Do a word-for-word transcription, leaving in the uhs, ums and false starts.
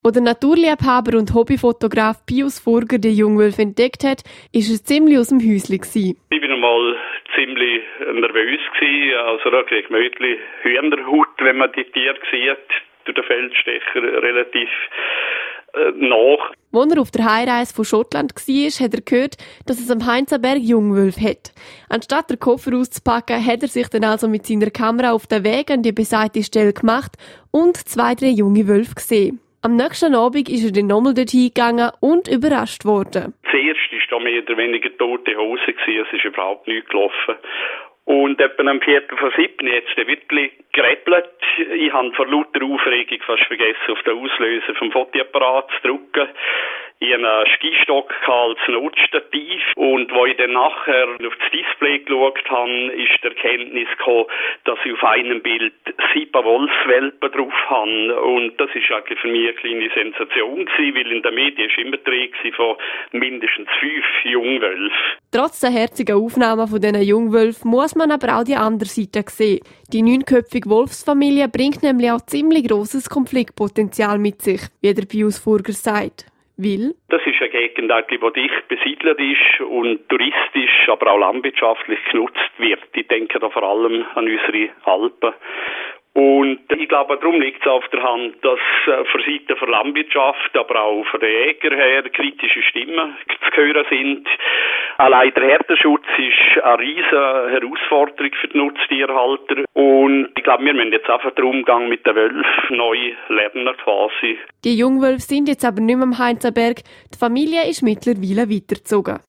Als der Naturliebhaber und Hobbyfotograf Pius Furger den Jungwolf entdeckt hat, war er ziemlich aus dem Häuschen gewesen. Ich war einmal ziemlich nervös gewesen. Also da kriegt man wirklich Hühnerhaut, wenn man die Tiere sieht, durch den Feldstecher relativ äh, nach. Als er auf der Heimreise von Schottland war, hat er gehört, dass es am Heinzenberg Jungwölfe hat. Anstatt den Koffer auszupacken, hat er sich dann also mit seiner Kamera auf den Weg an die besagte Stelle gemacht und zwei, drei junge Wölfe gesehen. Am nächsten Abend ist er dann nochmal dorthin gegangen und überrascht worden. Zuerst war da mehr oder weniger tote Hose, es ist überhaupt nichts gelaufen. Und etwa am Viertel vor sieben hat es dann wirklich geräppelt. Ich habe vor lauter Aufregung fast vergessen, auf den Auslöser vom Fotoapparat zu drücken. Ich hatte einen Skistock als Notstativ und als ich dann nachher auf das Display geschaut habe, ist die Erkenntnis gekommen, dass ich auf einem Bild sieben Wolfswelpen drauf habe. Und das war eigentlich für mich eine kleine Sensation gewesen, weil in den Medien war immer die Rede von mindestens fünf Jungwölfen. Trotz der herzigen Aufnahmen von diesen Jungwölfen muss man aber auch die andere Seite sehen. Die neunköpfige Wolfsfamilie bringt nämlich auch ziemlich grosses Konfliktpotenzial mit sich, wie der Pius Furger sagt. Weil? Das ist eine Gegend, die dicht besiedelt ist und touristisch, aber auch landwirtschaftlich genutzt wird. Ich denke da vor allem an unsere Alpen. Und ich glaube, darum liegt es auf der Hand, dass äh, von Seiten der Landwirtschaft, aber auch von den Jägern her kritische Stimmen zu hören sind. Allein der Herdenschutz ist eine riesige Herausforderung für die Nutztierhalter. Und ich glaube, wir müssen jetzt einfach den Umgang mit den Wölfen neu lernen quasi. Die Jungwölfe sind jetzt aber nicht mehr am Heinzenberg. Die Familie ist mittlerweile weitergezogen.